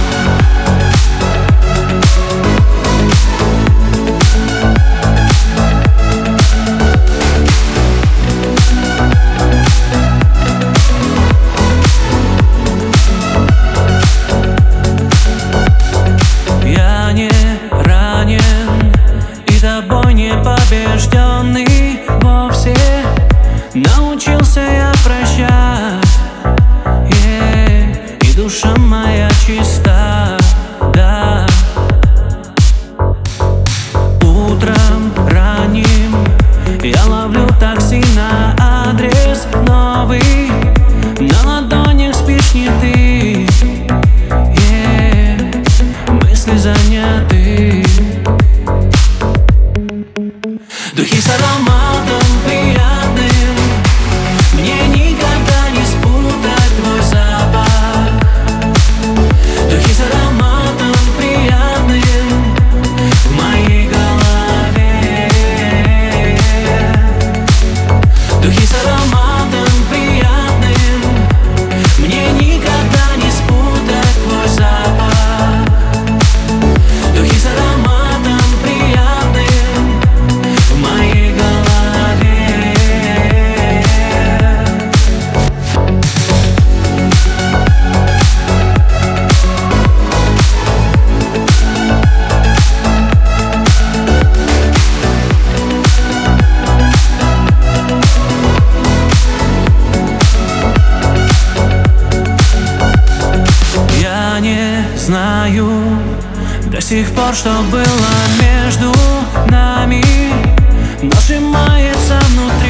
Побежденный вовсе научился я прощать, и душа моя чиста, да. Утром ранним я ловлю такси на адрес новый, на ладонях спишь не ты, мысли заняты. Духи с ароматом приятным, мне никогда не спутать твой запах. Духи с ароматом приятным в моей голове. Духи с ароматом приятным, мне никогда не спутать твой запах. Духи с ароматом приятным в моей голове. Я не знаю до сих пор, что было между нами, но сжимается внутри.